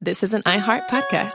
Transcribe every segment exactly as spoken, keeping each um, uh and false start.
this is an iHeart podcast.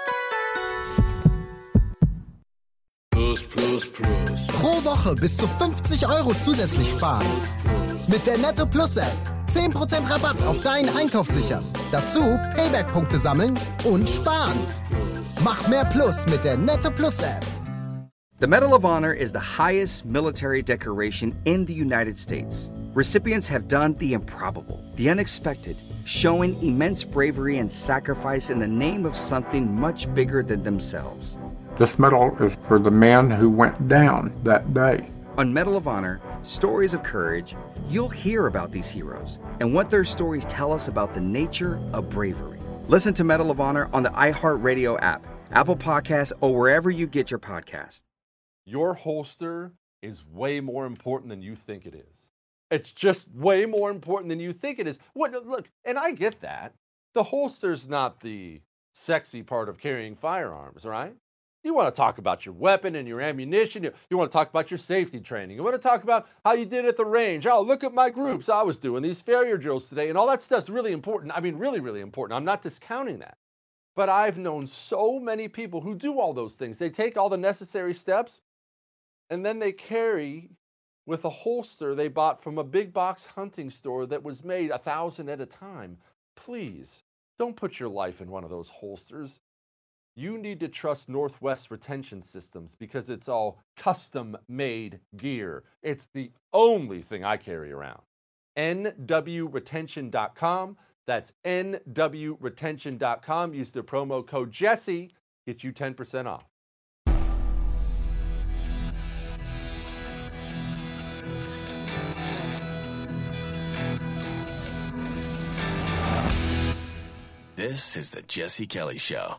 Plus, plus, plus. Pro Woche bis zu fünfzig Euro zusätzlich sparen. Mit der Netto Plus App. zehn Prozent Rabatt auf deinen Einkauf sichern. Dazu Payback-Punkte sammeln und sparen. Mach mehr Plus mit der Netto Plus App. The Medal of Honor is the highest military decoration in the United States. Recipients have done the improbable, the unexpected, showing immense bravery and sacrifice in the name of something much bigger than themselves. This medal is for the men who went down that day. On Medal of Honor, Stories of Courage, you'll hear about these heroes and what their stories tell us about the nature of bravery. Listen to Medal of Honor on the iHeartRadio app, Apple Podcasts, or wherever you get your podcasts. Your holster is way more important than you think it is. It's just way more important than you think it is. What, look, and I get that. The holster's not the sexy part of carrying firearms, right? You want to talk about your weapon and your ammunition. You, you want to talk about your safety training. You want to talk about how you did at the range. Oh, look at my groups. I was doing these failure drills today. And all that stuff's really important. I mean, really, really important. I'm not discounting that. But I've known so many people who do all those things. They take all the necessary steps, and then they carry with a holster they bought from a big box hunting store that was made a thousand at a time. Please, don't put your life in one of those holsters. You need to trust Northwest Retention Systems because it's all custom-made gear. It's the only thing I carry around. N W retention dot com. That's N W retention dot com. Use the promo code Jesse. Get you ten percent off. This is the Jesse Kelly Show.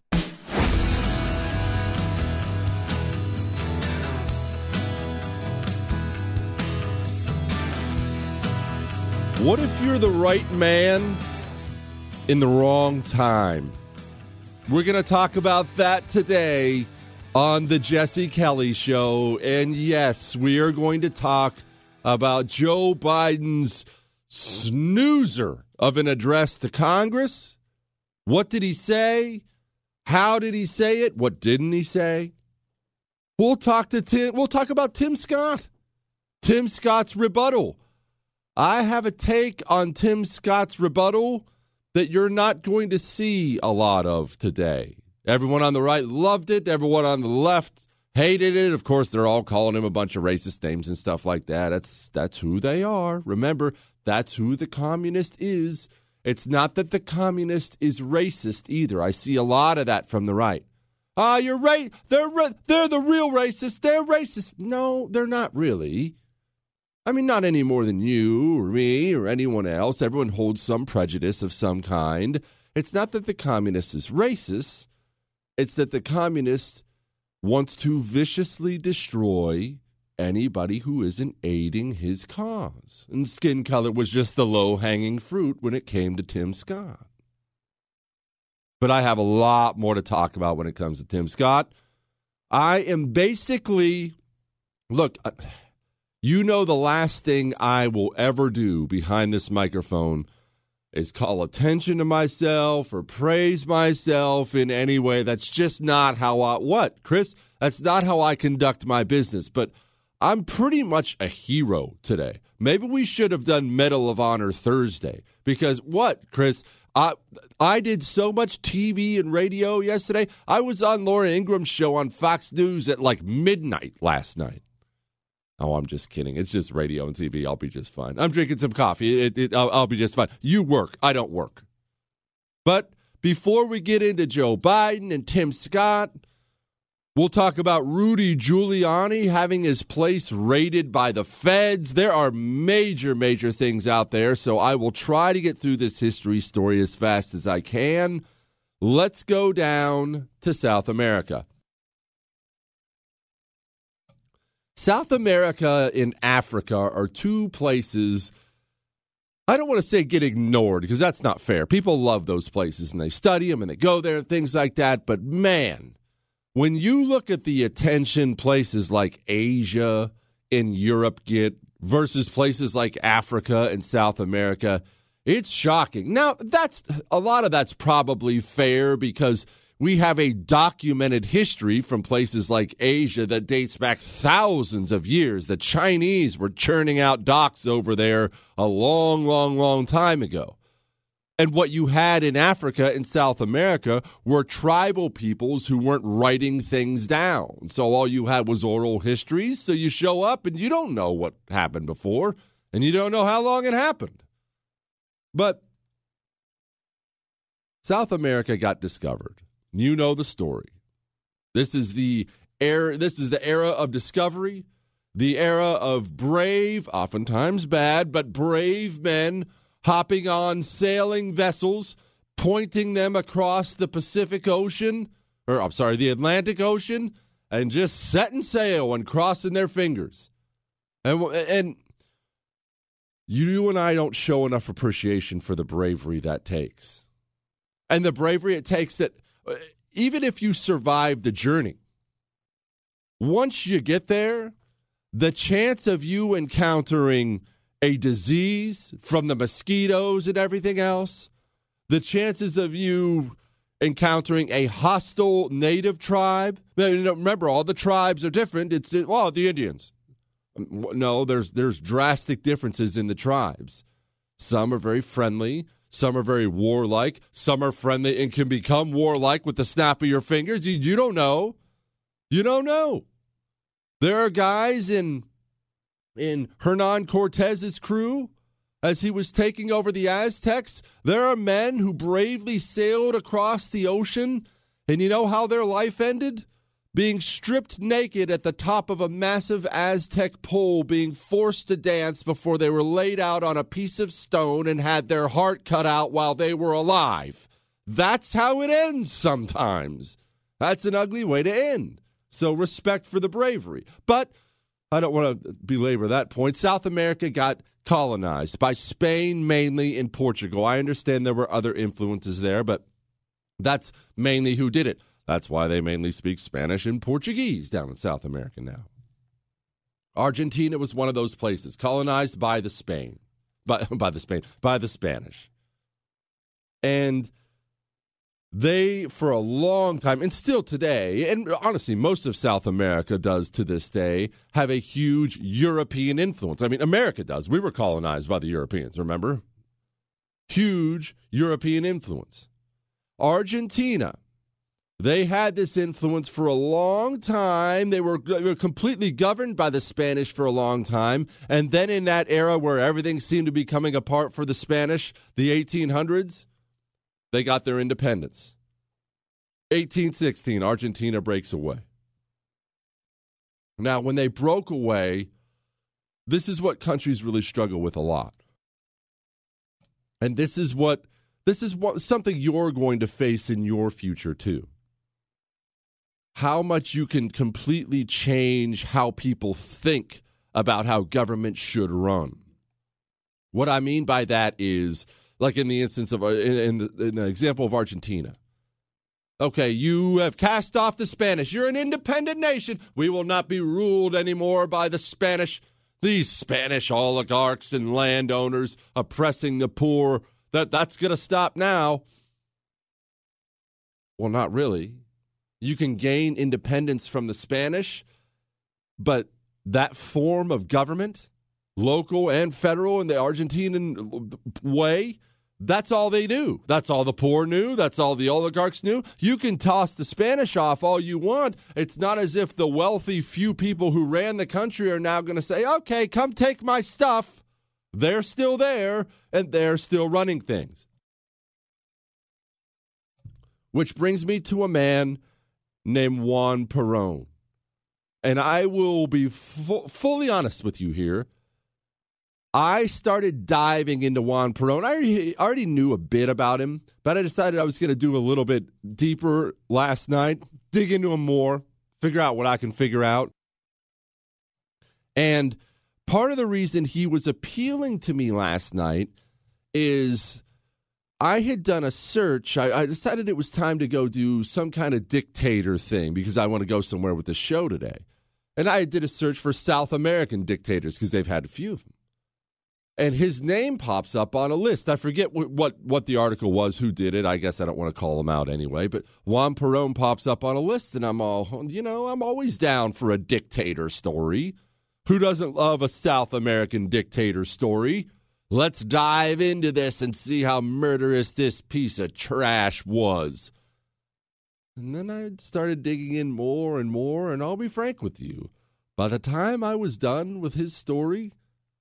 What if you're the right man in the wrong time? We're going to talk about that today on the Jesse Kelly Show. And yes, we are going to talk about Joe Biden's snoozer of an address to Congress. What did he say? How did he say it? What didn't he say? We'll talk to Tim. We'll talk about Tim Scott. Tim Scott's rebuttal. I have a take on Tim Scott's rebuttal that you're not going to see a lot of today. Everyone on the right loved it. Everyone on the left hated it. Of course, they're all calling him a bunch of racist names and stuff like that. That's that's who they are. Remember, that's who the communist is. It's not that the communist is racist either. I see a lot of that from the right. Ah, you're right. They're ra- they're the real racists. They're racist. No, they're not really. I mean, not any more than you or me or anyone else. Everyone holds some prejudice of some kind. It's not that the communist is racist. It's that the communist wants to viciously destroy anybody who isn't aiding his cause. And skin color was just the low-hanging fruit when it came to Tim Scott. But I have a lot more to talk about when it comes to Tim Scott. I am basically, look, you know the last thing I will ever do behind this microphone is call attention to myself or praise myself in any way. That's just not how I, what, Chris? That's not how I conduct my business. But I'm pretty much a hero today. Maybe we should have done Medal of Honor Thursday. Because what, Chris? I, I did so much T V and radio yesterday. I was on Laura Ingram's show on Fox News at like midnight last night. Oh, I'm just kidding. It's just radio and T V. I'll be just fine. I'm drinking some coffee. It, it, I'll, I'll be just fine. You work. I don't work. But before we get into Joe Biden and Tim Scott, we'll talk about Rudy Giuliani having his place raided by the feds. There are major, major things out there, so I will try to get through this history story as fast as I can. Let's go down to South America. South America and Africa are two places, I don't want to say get ignored because that's not fair. People love those places and they study them and they go there and things like that. But man, when you look at the attention places like Asia and Europe get versus places like Africa and South America, It's shocking. Now, that's a lot of that's probably fair because we have a documented history from places like Asia that dates back thousands of years. The Chinese were churning out docks over there a long, long, long time ago. And what you had in Africa and South America were tribal peoples who weren't writing things down. So all you had was oral histories. So you show up and you don't know what happened before, and you don't know how long it happened. But South America got discovered. You know the story. This is the era, this is the era of discovery, the era of brave, oftentimes bad, but brave men hopping on sailing vessels, pointing them across the Pacific Ocean, or I'm sorry, the Atlantic Ocean, and just setting sail and crossing their fingers. And and you and I don't show enough appreciation for the bravery that takes. And the bravery it takes that even if you survive the journey, once you get there, the chance of you encountering a disease from the mosquitoes and everything else, the chances of you encountering a hostile native tribe. Remember, all the tribes are different. It's, well, the Indians. No, there's there's drastic differences in the tribes. Some are very friendly. Some are very warlike. Some are friendly and can become warlike with the snap of your fingers. You, you don't know. You don't know. There are guys in in Hernan Cortez's crew as he was taking over the Aztecs. There are men who bravely sailed across the ocean, and you know how their life ended? Being stripped naked at the top of a massive Aztec pole, being forced to dance before they were laid out on a piece of stone and had their heart cut out while they were alive. That's how it ends sometimes. That's an ugly way to end. So respect for the bravery. But I don't want to belabor that point. South America got colonized by Spain mainly and Portugal. I understand there were other influences there, but that's mainly who did it. That's why they mainly speak Spanish and Portuguese down in South America now. Argentina was one of those places, colonized by the Spain, by, by the Spain, by the Spanish. And they, for a long time, and still today, and honestly, most of South America does to this day, have a huge European influence. I mean, America does. We were colonized by the Europeans, remember? Huge European influence. Argentina, they had this influence for a long time. They were, they were completely governed by the Spanish for a long time. And then in that era where everything seemed to be coming apart for the Spanish, the eighteen hundreds, they got their independence. eighteen sixteen, Argentina breaks away. Now, when they broke away, this is what countries really struggle with a lot. And this is what this is what something you're going to face in your future too. How much you can completely change how people think about how government should run. What I mean by that is, like in the instance of, in, in, the, in the example of Argentina. Okay, you have cast off the Spanish. You're an independent nation. We will not be ruled anymore by the Spanish, these Spanish oligarchs and landowners oppressing the poor. That that's going to stop now. Well, not really. You can gain independence from the Spanish, but that form of government, local and federal in the Argentinian way, that's all they knew. That's all the poor knew. That's all the oligarchs knew. You can toss the Spanish off all you want. It's not as if the wealthy few people who ran the country are now going to say, okay, come take my stuff. They're still there, and they're still running things. Which brings me to a man named Juan Perón. And I will be fu- fully honest with you here. I started diving into Juan Perón. I already, already knew a bit about him, but I decided I was going to do a little bit deeper last night, dig into him more, figure out what I can figure out. And part of the reason he was appealing to me last night is I had done a search. I, I decided it was time to go do some kind of dictator thing because I want to go somewhere with the show today. And I did a search for South American dictators because they've had a few of them. and his name pops up on a list. I forget what, what, what the article was, who did it. I guess I don't want to call him out anyway. But Juan Perón pops up on a list, and I'm all, you know, I'm always down for a dictator story. Who doesn't love a South American dictator story? Let's dive into this and see how murderous this piece of trash was. And then I started digging in more and more, and I'll be frank with you. By the time I was done with his story,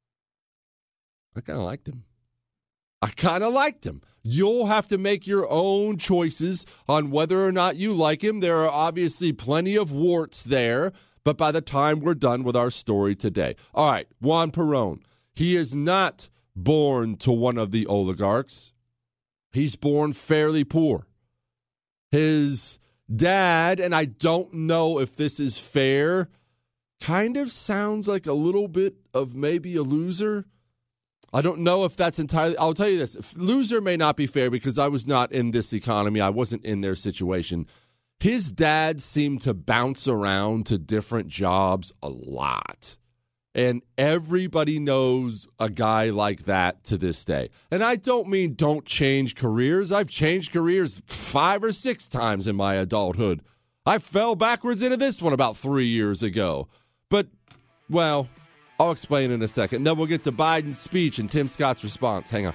I kind of liked him. I kind of liked him. You'll have to make your own choices on whether or not you like him. There are obviously plenty of warts there, but by the time we're done with our story today. All right, Juan Perón. He is not born to one of the oligarchs. He's born fairly poor. His dad, and I don't know if this is fair, kind of sounds like a little bit of maybe a loser. I don't know if that's entirely, I'll tell you this, loser may not be fair because I was not in this economy. I wasn't in their situation. His dad seemed to bounce around to different jobs a lot. And everybody knows a guy like that to this day. And I don't mean don't change careers. I've changed careers five or six times in my adulthood. I fell backwards into this one about three years ago. But, well, I'll explain in a second. Then we'll get to Biden's speech and Tim Scott's response. Hang on.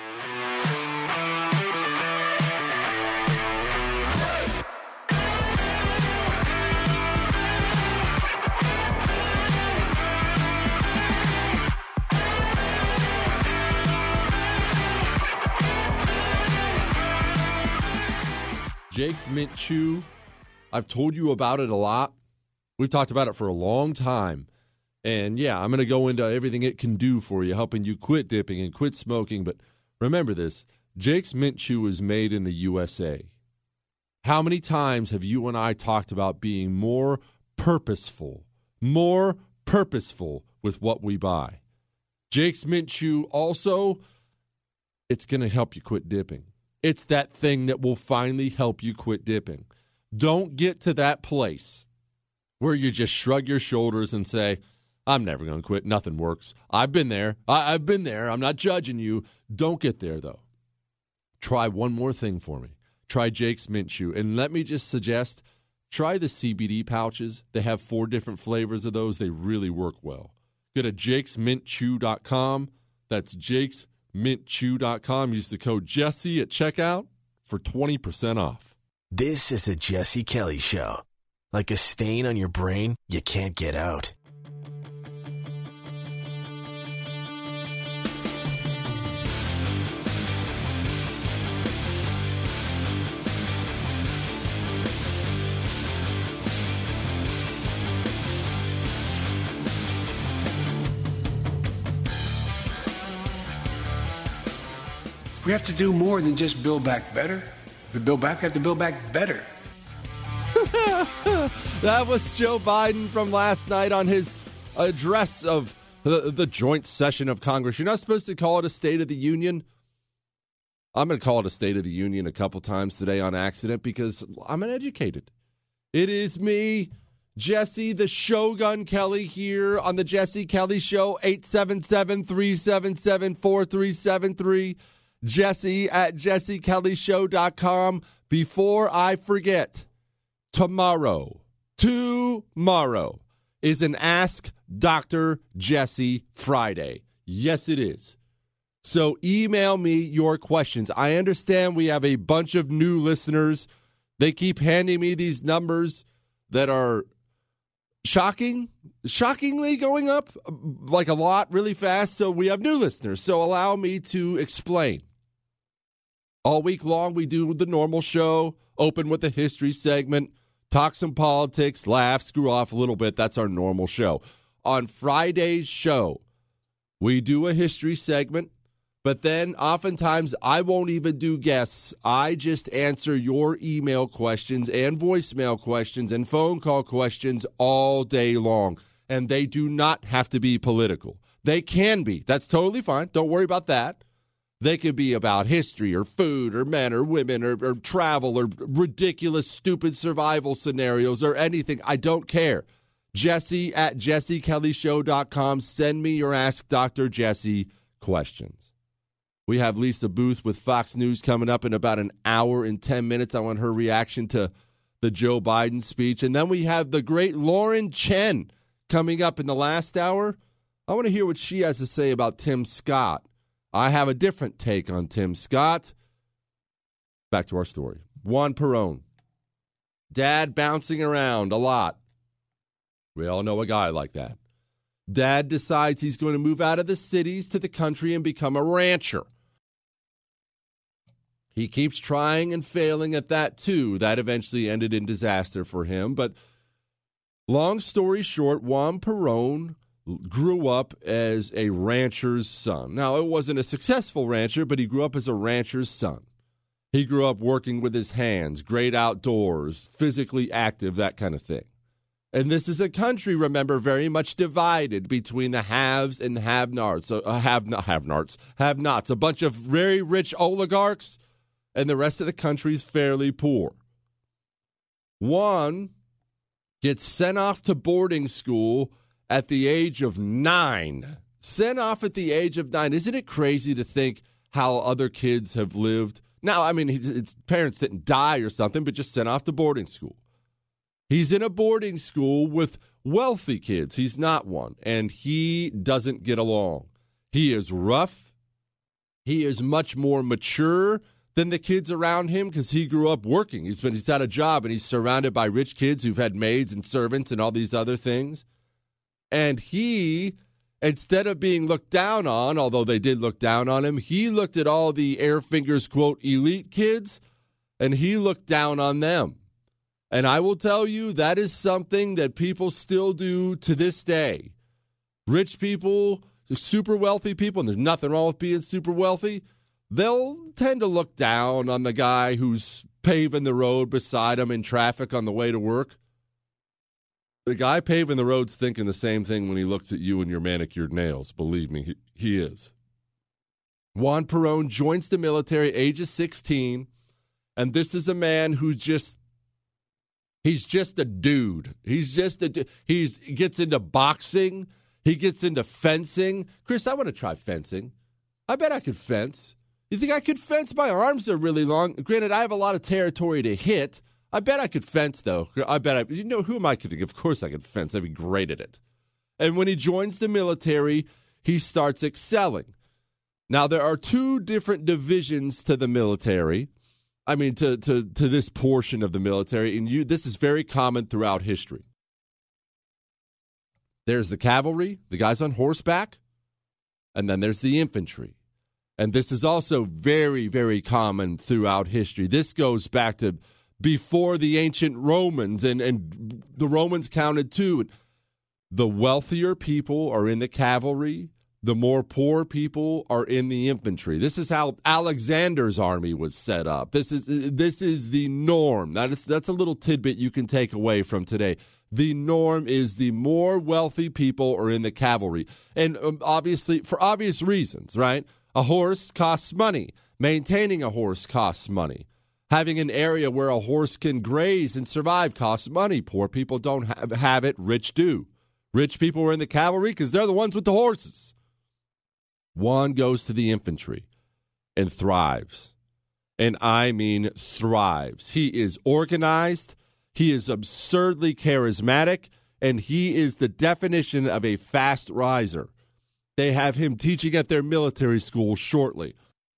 Jake's Mint Chew, I've told you about it a lot. We've talked about it for a long time. And, yeah, I'm going to go into everything it can do for you, helping you quit dipping and quit smoking. But remember this, Jake's Mint Chew is made in the U S A. How many times have you and I talked about being more purposeful, more purposeful with what we buy? Jake's Mint Chew also, it's going to help you quit dipping. It's that thing that will finally help you quit dipping. Don't get to that place where you just shrug your shoulders and say, I'm never going to quit. Nothing works. I've been there. I- I've been there. I'm not judging you. Don't get there, though. Try one more thing for me. Try Jake's Mint Chew. And let me just suggest, try the C B D pouches. They have four different flavors of those. They really work well. Go to jakes mint chew dot com. That's jakes mint chew dot com. Use the code Jesse at checkout for twenty percent off. This is the Jesse Kelly Show. Like a stain on your brain you can't get out. We have to do more than just build back better. We build back, we have to build back better. That was Joe Biden from last night on his address of the, the joint session of Congress. You're not supposed to call it a State of the Union. I'm going to call it a State of the Union a couple times today on accident because I'm uneducated. It is me, Jesse the Shogun Kelly, here on the Jesse Kelly Show, eight seven seven, three seven seven, four three seven three. Jesse at jesse kelly show dot com. Before I forget, tomorrow, tomorrow is an Ask Doctor Jesse Friday. Yes, it is. So email me your questions. I understand we have a bunch of new listeners. They keep handing me these numbers that are shocking, shockingly going up like a lot really fast. So we have new listeners. So allow me to explain. All week long, we do the normal show, open with a history segment, talk some politics, laugh, screw off a little bit. That's our normal show. On Friday's show, we do a history segment, but then oftentimes I won't even do guests. I just answer your email questions and voicemail questions and phone call questions all day long. And they do not have to be political. They can be. That's totally fine. Don't worry about that. They could be about history or food or men or women or, or travel or ridiculous, stupid survival scenarios or anything. I don't care. Jesse at jesse kelly show dot com. Send me your Ask Doctor Jesse questions. We have Lisa Booth with Fox News coming up in about an hour and ten minutes. I want her reaction to the Joe Biden speech. And then we have the great Lauren Chen coming up in the last hour. I want to hear what she has to say about Tim Scott. I have a different take on Tim Scott. Back to our story. Juan Perón. Dad bouncing around a lot. We all know a guy like that. Dad decides he's going to move out of the cities to the country and become a rancher. He keeps trying and failing at that, too. That eventually ended in disaster for him. But long story short, Juan Perón grew up as a rancher's son. Now, it wasn't a successful rancher, but he grew up as a rancher's son. He grew up working with his hands, great outdoors, physically active, that kind of thing. And this is a country, remember, very much divided between the haves and have-nots, uh, have not have-nots, have-nots, a bunch of very rich oligarchs, and the rest of the country is fairly poor. Juan gets sent off to boarding school at the age of nine. Sent off at the age of nine. Isn't it crazy to think how other kids have lived? Now, I mean, his parents didn't die or something, but just sent off to boarding school. He's in a boarding school with wealthy kids. He's not one, and he doesn't get along. He is rough. He is much more mature than the kids around him because he grew up working. He's been he's had a job, and he's surrounded by rich kids who've had maids and servants and all these other things. And he, instead of being looked down on, although they did look down on him, he looked at all the Air Fingers, quote, elite kids, and he looked down on them. And I will tell you, that is something that people still do to this day. Rich people, super wealthy people, and there's nothing wrong with being super wealthy, they'll tend to look down on the guy who's paving the road beside them in traffic on the way to work. The guy paving the road's thinking the same thing when he looks at you and your manicured nails. Believe me, he, he is. Juan Perón joins the military, age of sixteen, and this is a man who just, he's just a dude. He's just a, he's he gets into boxing. He gets into fencing. Chris, I want to try fencing. I bet I could fence. You think I could fence? My arms are really long. Granted, I have a lot of territory to hit. I bet I could fence, though. I bet I, you know, who am I kidding? Of course I could fence. I'd be great at it. And when he joins the military, he starts excelling. Now, there are two different divisions to the military. I mean, to, to, to this portion of the military. And you, this is very common throughout history. There's the cavalry, the guys on horseback, and then there's the infantry. And this is also very, very common throughout history. This goes back to before the ancient Romans, and, and the Romans counted too. The wealthier people are in the cavalry. The more poor people are in the infantry. This is how Alexander's army was set up. This is this is the norm. That is, that's a little tidbit you can take away from today. The norm is the more wealthy people are in the cavalry. And um, obviously, for obvious reasons, right? A horse costs money. Maintaining a horse costs money. Having an area where a horse can graze and survive costs money. Poor people don't have, have it. Rich do. Rich people are in the cavalry because they're the ones with the horses. Juan goes to the infantry and thrives. And I mean thrives. He is organized. He is absurdly charismatic. And he is the definition of a fast riser. They have him teaching at their military school shortly.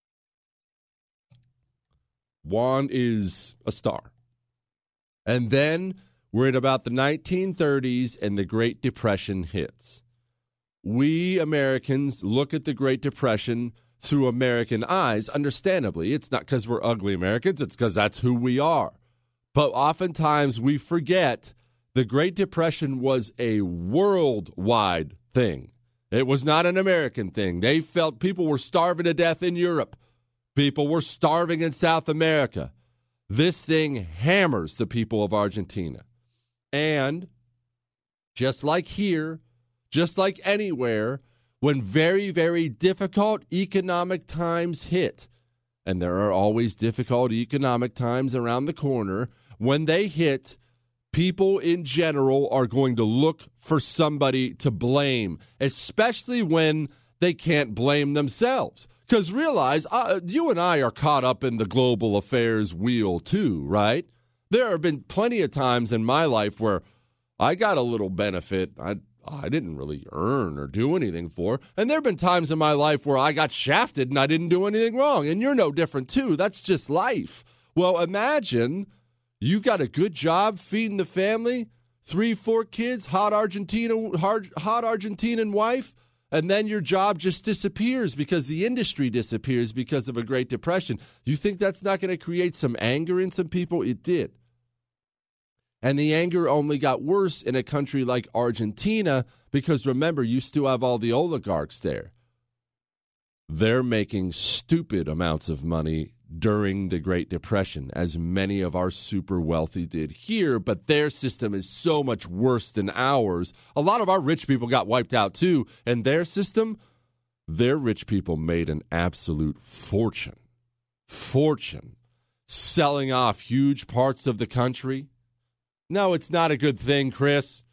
Juan is a star. And then we're in about the nineteen thirties and the Great Depression hits. We Americans look at the Great Depression through American eyes, understandably. It's not because we're ugly Americans, it's because that's who we are. But oftentimes we forget the Great Depression was a worldwide thing. It was not an American thing. They felt people were starving to death in Europe. People were starving in South America. This thing hammers the people of Argentina. And just like here, just like anywhere, when very, very difficult economic times hit, and there are always difficult economic times around the corner, when they hit, people in general are going to look for somebody to blame, especially when they can't blame themselves. Because realize, uh, you and I are caught up in the global affairs wheel too, right? There have been plenty of times in my life where I got a little benefit I I didn't really earn or do anything for. And there have been times in my life where I got shafted and I didn't do anything wrong. And you're no different too. That's just life. Well, imagine you got a good job feeding the family, three, four kids, hot Argentina, hot, hot Argentinian wife, and then your job just disappears because the industry disappears because of a Great Depression. You think that's not going to create some anger in some people? It did. And the anger only got worse in a country like Argentina because, remember, you still have all the oligarchs there. They're making stupid amounts of money during the Great Depression, as many of our super wealthy did here, but their system is so much worse than ours. A lot of our rich people got wiped out too, and their system, their rich people made an absolute fortune. Fortune. Selling off huge parts of the country. No, it's not a good thing, Chris.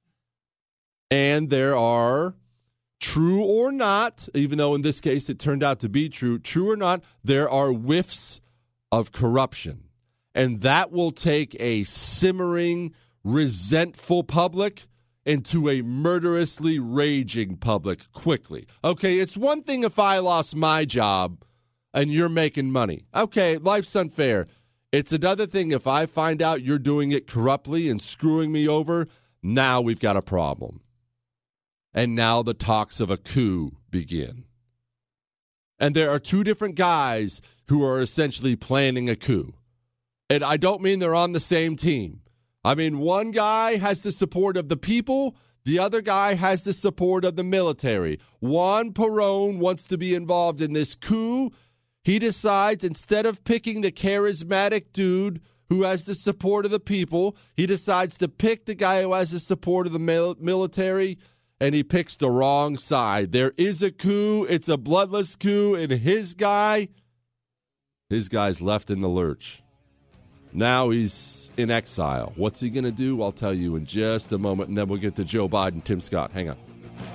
And there are, true or not, even though in this case it turned out to be true, true or not, there are whiffs of corruption. And that will take a simmering, resentful public into a murderously raging public quickly. Okay, it's one thing if I lost my job and you're making money. Okay, life's unfair. It's another thing if I find out you're doing it corruptly and screwing me over, now we've got a problem. And now the talks of a coup begin. And there are two different guys who are essentially planning a coup. And I don't mean they're on the same team. I mean, one guy has the support of the people, the other guy has the support of the military. Juan Perón wants to be involved in this coup. He decides instead of picking the charismatic dude who has the support of the people, he decides to pick the guy who has the support of the mil- military, and he picks the wrong side. There is a coup. It's a bloodless coup, and his guy, his guy's left in the lurch. Now he's in exile. What's he going to do? I'll tell you in just a moment, and then we'll get to Joe Biden. Tim Scott, hang on.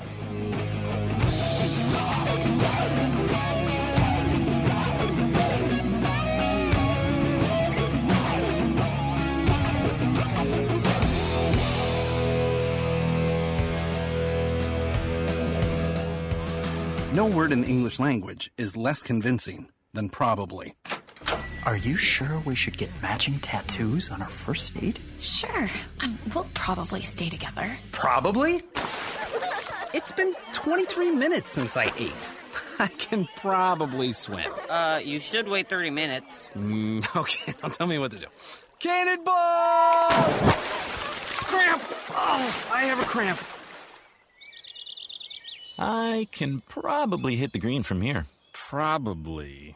No word in the English language is less convincing than probably. Are you sure we should get matching tattoos on our first date? Sure. Um, we'll probably stay together. Probably? It's been twenty-three minutes since I ate. I can probably swim. Uh, you should wait thirty minutes. Mm, okay, now tell me what to do. Cannonball! Cramp! Oh, I have a cramp. I can probably hit the green from here. Probably.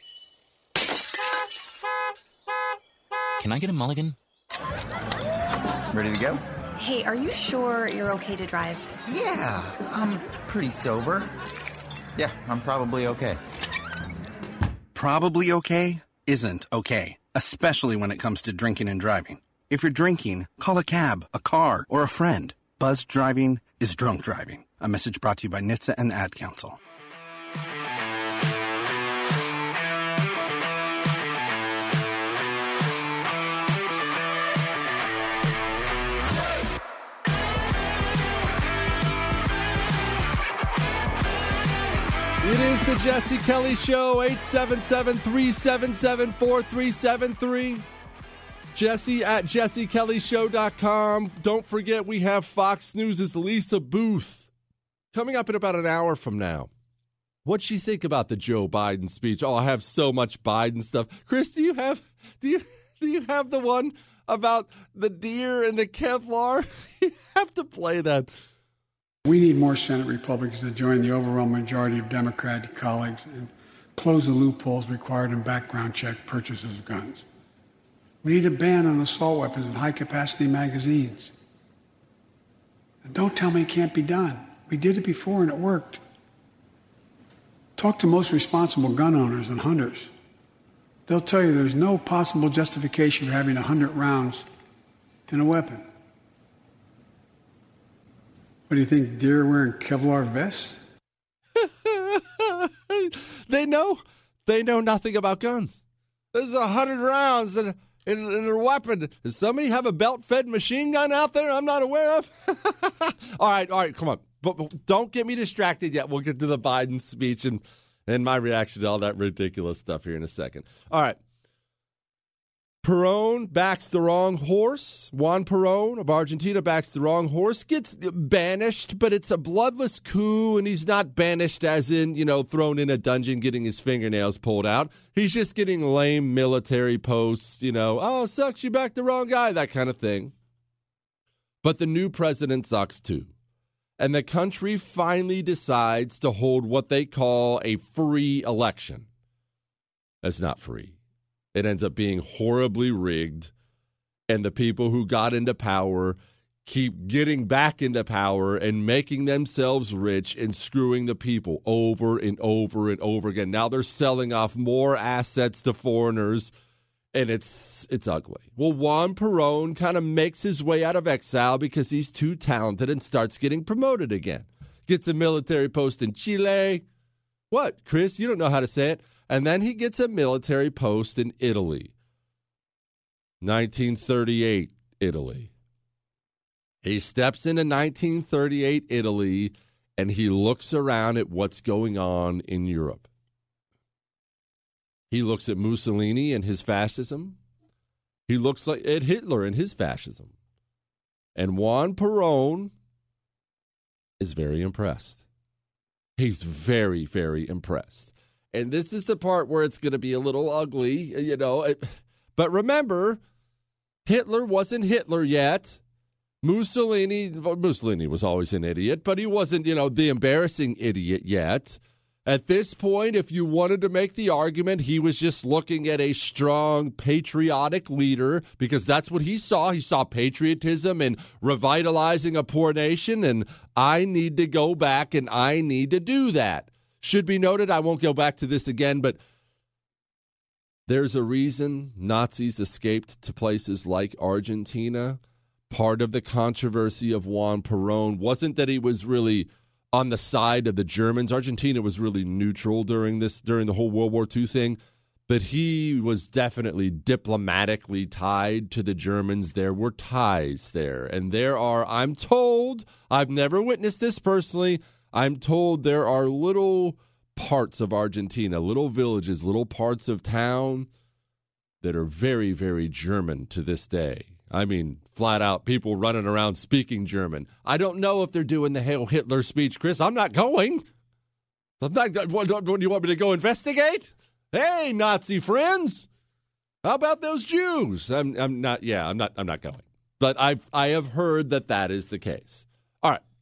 Can I get a mulligan? Ready to go? Hey, are you sure you're okay to drive? Yeah, I'm pretty sober. Yeah, I'm probably okay. Probably okay isn't okay, especially when it comes to drinking and driving. If you're drinking, call a cab, a car, or a friend. Buzzed driving is drunk driving. A message brought to you by N H T S A and the Ad Council. It is the Jesse Kelly Show, eight seven seven, three seven seven, four three seven three. Jesse at jesse kelly show dot com. Don't forget, we have Fox News' Lisa Booth coming up in about an hour from now. What'd she think about the Joe Biden speech? Oh, I have so much Biden stuff. Chris, do you have do you do you have the one about the deer and the Kevlar? You have to play that. We need more Senate Republicans to join the overwhelming majority of Democratic colleagues and close the loopholes required in background check purchases of guns. We need a ban on assault weapons and high-capacity magazines. And don't tell me it can't be done. We did it before and it worked. Talk to most responsible gun owners and hunters. They'll tell you there's no possible justification for having one hundred rounds in a weapon. What do you think, deer wearing Kevlar vests? They know they know nothing about guns. There's a hundred rounds in, in, in a weapon. Does somebody have a belt-fed machine gun out there I'm not aware of? all right, all right, come on. But, but don't get me distracted yet. We'll get to the Biden speech and, and my reaction to all that ridiculous stuff here in a second. All right. Perón backs the wrong horse. Juan Perón of Argentina backs the wrong horse, gets banished, but it's a bloodless coup, and he's not banished as in, you know, thrown in a dungeon getting his fingernails pulled out. He's just getting lame military posts, you know, oh, sucks, you backed the wrong guy, that kind of thing. But the new president sucks too. And the country finally decides to hold what they call a free election. That's not free. It ends up being horribly rigged, and the people who got into power keep getting back into power and making themselves rich and screwing the people over and over and over again. Now they're selling off more assets to foreigners, and it's it's ugly. Well, Juan Perón kind of makes his way out of exile because he's too talented and starts getting promoted again. Gets a military post in Chile. What, Chris? You don't know how to say it. And then he gets a military post in Italy. nineteen thirty-eight, Italy. He steps into nineteen thirty-eight, Italy, and he looks around at what's going on in Europe. He looks at Mussolini and his fascism. He looks like at Hitler and his fascism. And Juan Perón is very impressed. He's very, very impressed. And this is the part where it's going to be a little ugly, you know. It, but remember, Hitler wasn't Hitler yet. Mussolini, Mussolini was always an idiot, but he wasn't, you know, the embarrassing idiot yet. At this point, if you wanted to make the argument, he was just looking at a strong, patriotic leader because that's what he saw. He saw patriotism and revitalizing a poor nation, and I need to go back and I need to do that. Should be noted, I won't go back to this again, but there's a reason Nazis escaped to places like Argentina. Part of the controversy of Juan Perón wasn't that he was really on the side of the Germans. Argentina was really neutral during this, during the whole World War Two thing, but he was definitely diplomatically tied to the Germans. There were ties there, and there are, I'm told, I've never witnessed this personally, I'm told there are little parts of Argentina, little villages, little parts of town that are very, very German to this day. I mean, flat out, people running around speaking German. I don't know if they're doing the Hail Hitler speech, Chris. I'm not going. I'm not, what, what, do you want me to go investigate? Hey, Nazi friends, how about those Jews? I'm, I'm not. Yeah, I'm not. I'm not going. But I've I have heard that that is the case. All right.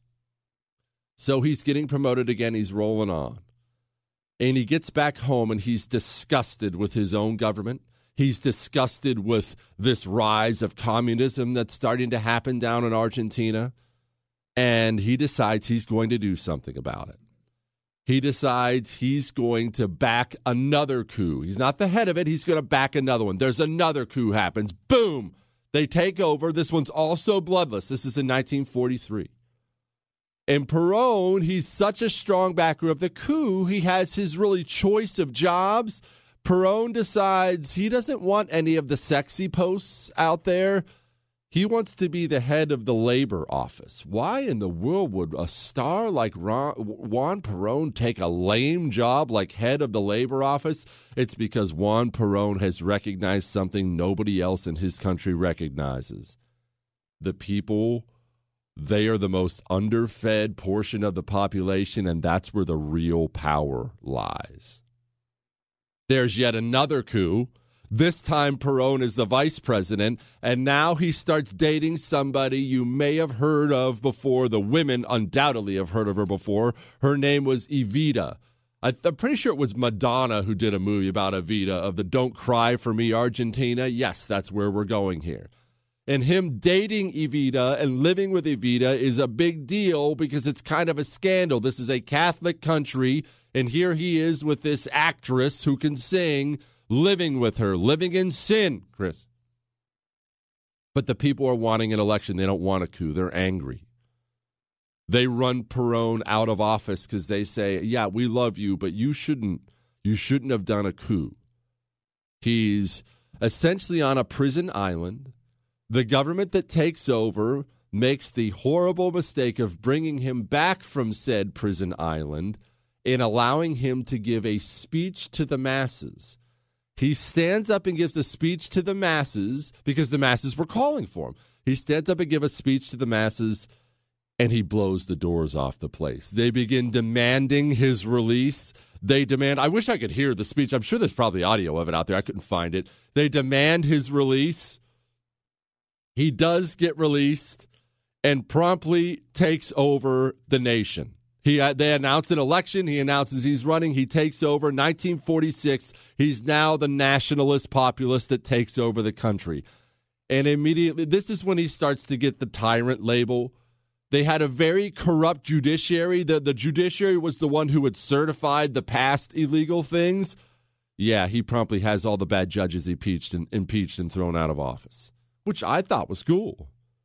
So he's getting promoted again. He's rolling on. And he gets back home and he's disgusted with his own government. He's disgusted with this rise of communism that's starting to happen down in Argentina. And he decides he's going to do something about it. He decides he's going to back another coup. He's not the head of it. He's going to back another one. There's another coup happens. Boom. They take over. This one's also bloodless. This is in nineteen forty-three. And Perón, he's such a strong backer of the coup, he has his really choice of jobs. Perón decides he doesn't want any of the sexy posts out there. He wants to be the head of the labor office. Why in the world would a star like Ron, Juan Perón take a lame job like head of the labor office? It's because Juan Perón has recognized something nobody else in his country recognizes. The people, they are the most underfed portion of the population, and that's where the real power lies. There's yet another coup. This time Perón is the vice president, and now he starts dating somebody you may have heard of before. The women undoubtedly have heard of her before. Her name was Evita. I'm pretty sure it was Madonna who did a movie about Evita, of the Don't Cry for Me Argentina. Yes, that's where we're going here. And him dating Evita and living with Evita is a big deal because it's kind of a scandal. This is a Catholic country, and here he is with this actress who can sing, living with her, living in sin, Chris. But the people are wanting an election. They don't want a coup. They're angry. They run Perón out of office because they say, yeah, we love you, but you shouldn't You shouldn't have done a coup. He's essentially on a prison island. The government that takes over makes the horrible mistake of bringing him back from said prison island in allowing him to give a speech to the masses. He stands up and gives a speech to the masses because the masses were calling for him. He stands up and gives a speech to the masses, and he blows the doors off the place. They begin demanding his release. They demand, I wish I could hear the speech. I'm sure there's probably audio of it out there. I couldn't find it. They demand his release. He does get released and promptly takes over the nation. He They announce an election. He announces he's running. He takes over. nineteen forty-six, he's now the nationalist populist that takes over the country. And immediately, this is when he starts to get the tyrant label. They had a very corrupt judiciary. The, the judiciary was the one who had certified the past illegal things. Yeah, he promptly has all the bad judges impeached and, impeached and thrown out of office, which I thought was cool.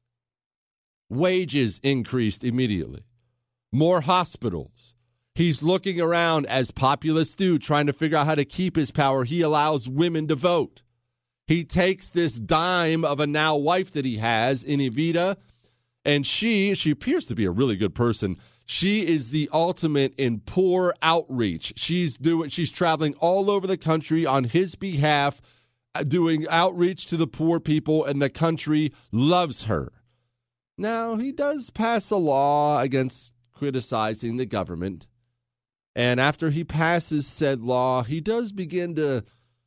Wages increased immediately. More hospitals. He's looking around, as populists do, trying to figure out how to keep his power. He allows women to vote. He takes this dime of a now wife that he has in Evita, and she, she appears to be a really good person. She is the ultimate in poor outreach. She's doing, she's traveling all over the country on his behalf, doing outreach to the poor people, and the country loves her. Now, he does pass a law against criticizing the government, and after he passes said law, he does begin to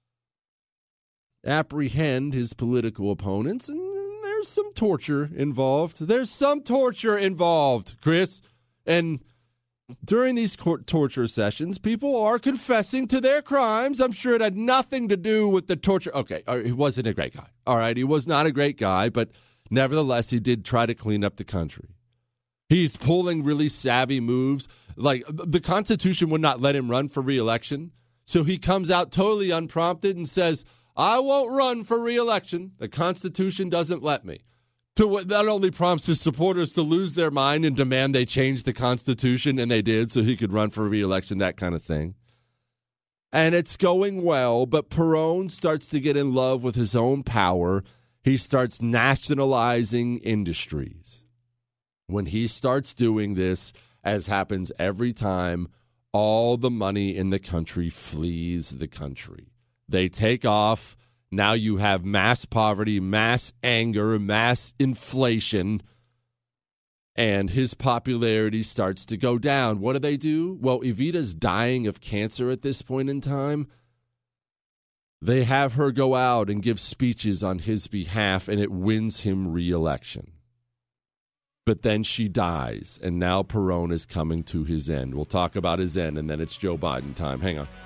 apprehend his political opponents, and there's some torture involved. There's some torture involved, Chris. And during these court torture sessions, people are confessing to their crimes. I'm sure it had nothing to do with the torture. Okay, he wasn't a great guy. All right, he was not a great guy, but nevertheless, he did try to clean up the country. He's pulling really savvy moves. Like, the Constitution would not let him run for re-election, so he comes out totally unprompted and says, I won't run for re-election. The Constitution doesn't let me. To what not only prompts his supporters to lose their mind and demand they change the Constitution, and they did, so he could run for re-election, that kind of thing. And it's going well, but Perón starts to get in love with his own power. He starts nationalizing industries. When he starts doing this, as happens every time, all the money in the country flees the country. They take off. Now you have mass poverty, mass anger, mass inflation, and his popularity starts to go down. What do they do? Well, Evita's dying of cancer at this point in time. They have her go out and give speeches on his behalf, and it wins him re-election. But then she dies, and now Perón is coming to his end. We'll talk about his end, and then it's Joe Biden time. Hang on.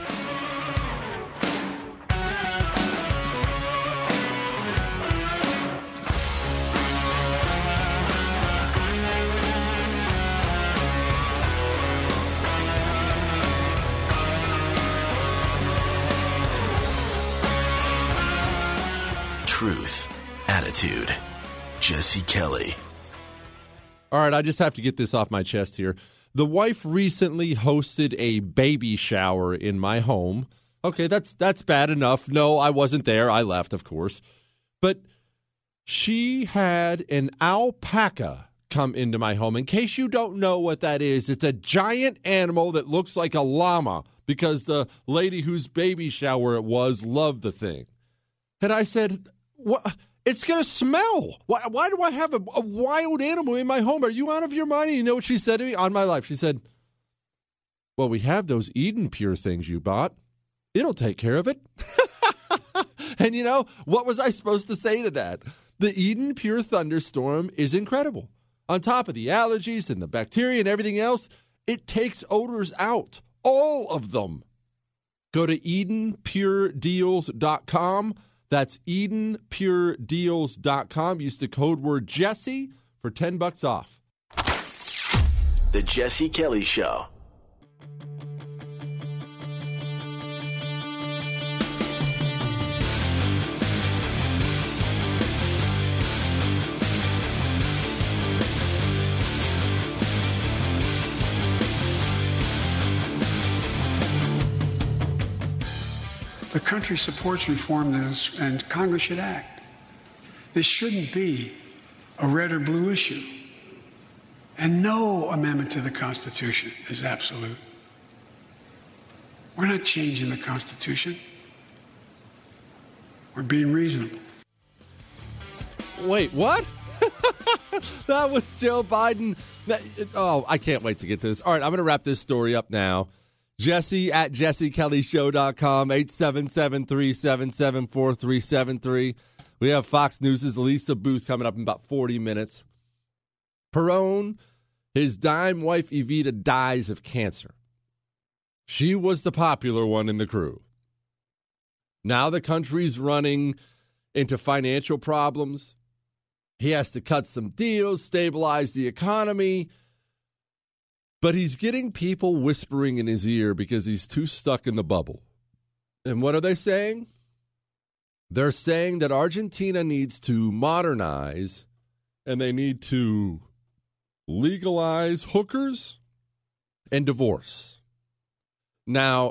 Truth, attitude, Jesse Kelly. All right, I just have to get this off my chest here. The wife recently hosted a baby shower in my home. Okay, that's that's bad enough. No, I wasn't there. I left, of course. But she had an alpaca come into my home. In case you don't know what that is, it's a giant animal that looks like a llama because the lady whose baby shower it was loved the thing. And I said, what? It's going to smell. Why, why do I have a, a wild animal in my home? Are you out of your mind? And you know what she said to me? On my life, she said, well, we have those Eden Pure things you bought. It'll take care of it. And you know, what was I supposed to say to that? The Eden Pure Thunderstorm is incredible. On top of the allergies and the bacteria and everything else, it takes odors out. All of them. Go to Eden Pure Deals dot com. That's Eden Pure Deals dot com. Use the code word Jesse for ten bucks off. The Jesse Kelly Show. The country supports reform this, and Congress should act. This shouldn't be a red or blue issue. And no amendment to the Constitution is absolute. We're not changing the Constitution. We're being reasonable. Wait, what? That was Joe Biden. That, oh, I can't wait to get to this. All right, I'm going to wrap this story up now. Jesse at jesse kelly show dot com, eight seven seven, three seven seven, four three seven three. We have Fox News' Lisa Booth coming up in about forty minutes. Perone, his dime wife Evita dies of cancer. She was the popular one in the crew. Now the country's running into financial problems. He has to cut some deals, stabilize the economy. But he's getting people whispering in his ear because he's too stuck in the bubble. And what are they saying? They're saying that Argentina needs to modernize and they need to legalize hookers and divorce. Now,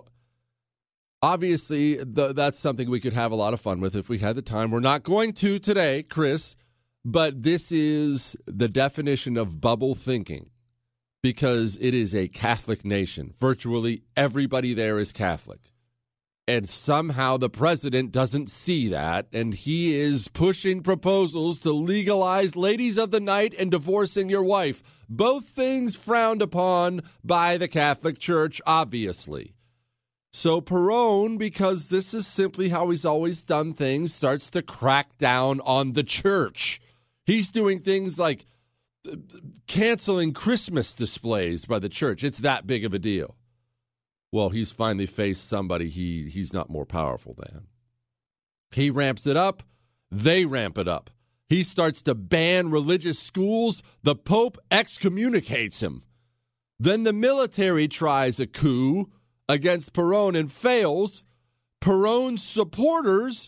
obviously, the, that's something we could have a lot of fun with if we had the time. We're not going to today, Chris, but this is the definition of bubble thinking. Because it is a Catholic nation. Virtually everybody there is Catholic. And somehow the president doesn't see that, and he is pushing proposals to legalize ladies of the night and divorcing your wife. Both things frowned upon by the Catholic Church, obviously. So Perone, because this is simply how he's always done things, starts to crack down on the church. He's doing things like canceling Christmas displays by the church. It's that big of a deal. Well, he's finally faced somebody he he's not more powerful than. He ramps it up. They ramp it up. He starts to ban religious schools. The Pope excommunicates him. Then the military tries a coup against Perone and fails. Perone's supporters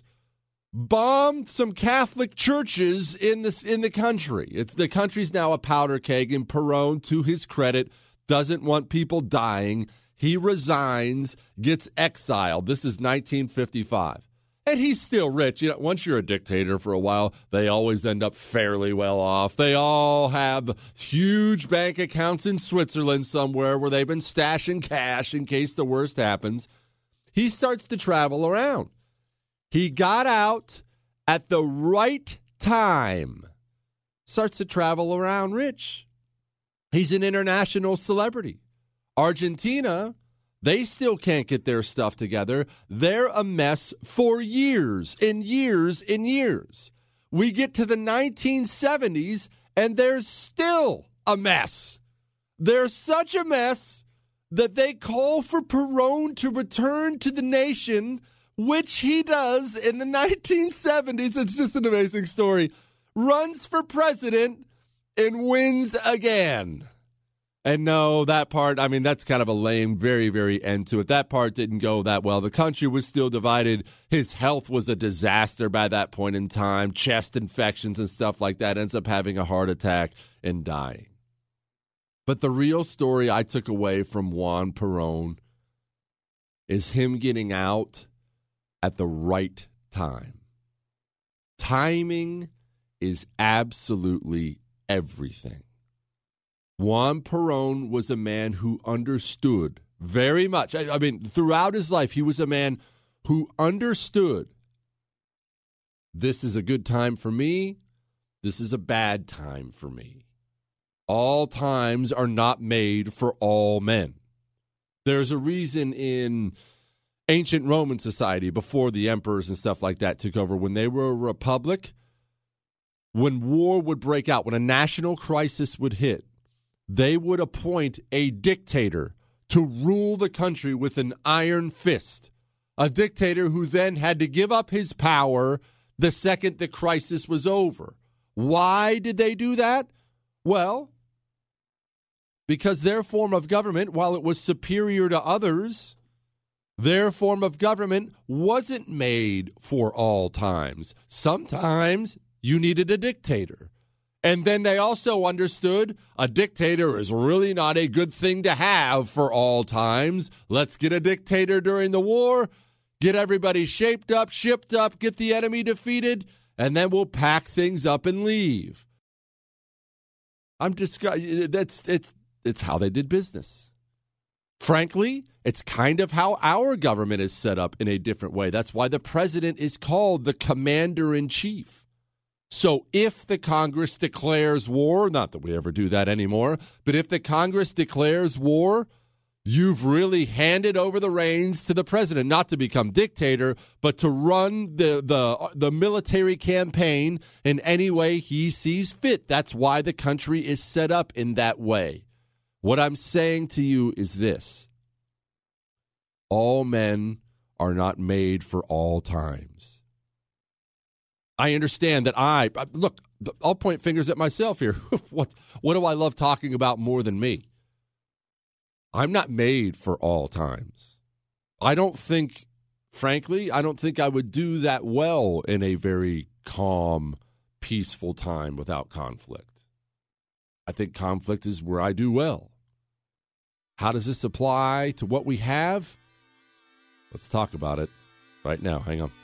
bombed some Catholic churches in this in the country. It's the country's now a powder keg, and Perone, to his credit, doesn't want people dying. He resigns, gets exiled. This is nineteen fifty-five. And he's still rich. You know, once you're a dictator for a while, they always end up fairly well off. They all have huge bank accounts in Switzerland somewhere where they've been stashing cash in case the worst happens. He starts to travel around. He got out at the right time. Starts to travel around rich. He's an international celebrity. Argentina, they still can't get their stuff together. They're a mess for years and years and years. We get to the nineteen seventies, and they're still a mess. They're such a mess that they call for Perone to return to the nation, which he does in the nineteen seventies. It's just an amazing story. Runs for president and wins again. And no, that part, I mean, that's kind of a lame, very, very end to it. That part didn't go that well. The country was still divided. His health was a disaster by that point in time. Chest infections and stuff like that. Ends up having a heart attack and dying. But the real story I took away from Juan Perón is him getting out at the right time. Timing is absolutely everything. Juan Perón was a man who understood very much. I, I mean, throughout his life, he was a man who understood this is a good time for me. This is a bad time for me. All times are not made for all men. There's a reason in ancient Roman society, before the emperors and stuff like that took over, when they were a republic, when war would break out, when a national crisis would hit, they would appoint a dictator to rule the country with an iron fist. A dictator who then had to give up his power the second the crisis was over. Why did they do that? Well, because their form of government, while it was superior to others, their form of government wasn't made for all times. Sometimes you needed a dictator. And then they also understood a dictator is really not a good thing to have for all times. Let's get a dictator during the war, get everybody shaped up, shipped up, get the enemy defeated, and then we'll pack things up and leave. I'm just that's it's it's how they did business. Frankly, it's kind of how our government is set up in a different way. That's why the president is called the commander-in-chief. So if the Congress declares war, not that we ever do that anymore, but if the Congress declares war, you've really handed over the reins to the president, not to become dictator, but to run the, the, the military campaign in any way he sees fit. That's why the country is set up in that way. What I'm saying to you is this. All men are not made for all times. I understand that I, look, I'll point fingers at myself here. what, what do I love talking about more than me? I'm not made for all times. I don't think, frankly, I don't think I would do that well in a very calm, peaceful time without conflict. I think conflict is where I do well. How does this apply to what we have? Let's talk about it right now. Hang on.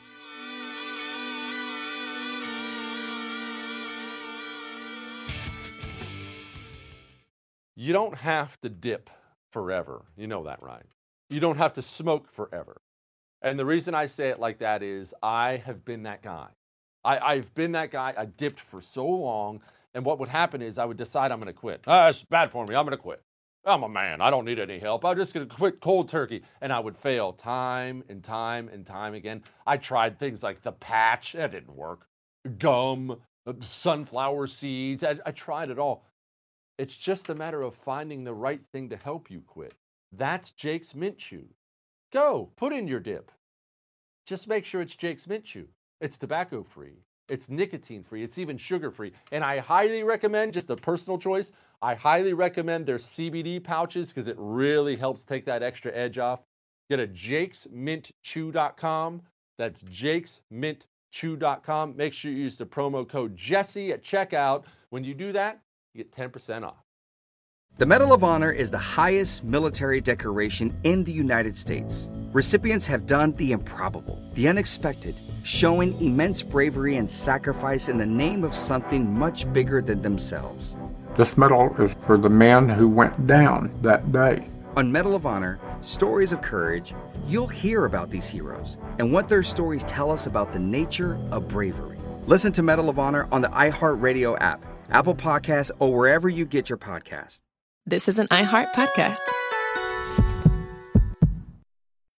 You don't have to dip forever. You know that, right? You don't have to smoke forever. And the reason I say it like that is I have been that guy. I, I've been that guy. I dipped for so long. And what would happen is I would decide I'm going to quit. Ah, it's bad for me. I'm going to quit. I'm a man. I don't need any help. I'm just going to quit cold turkey. And I would fail time and time and time again. I tried things like the patch. That didn't work. Gum, sunflower seeds. I, I tried it all. It's just a matter of finding the right thing to help you quit. That's Jake's Mint Chew. Go, put in your dip. Just make sure it's Jake's Mint Chew. It's tobacco-free. It's nicotine-free. It's even sugar-free. And I highly recommend, just a personal choice, I highly recommend their C B D pouches because it really helps take that extra edge off. Get a jakes mint chew dot com. That's jakes mint chew dot com. Make sure you use the promo code Jesse at checkout. When you do that, you get ten percent off. The Medal of Honor is the highest military decoration in the United States. Recipients have done the improbable, the unexpected, showing immense bravery and sacrifice in the name of something much bigger than themselves. This medal is for the man who went down that day. On Medal of Honor, Stories of Courage, you'll hear about these heroes and what their stories tell us about the nature of bravery. Listen to Medal of Honor on the iHeartRadio app, Apple Podcasts, or wherever you get your podcasts. This is an iHeart podcast.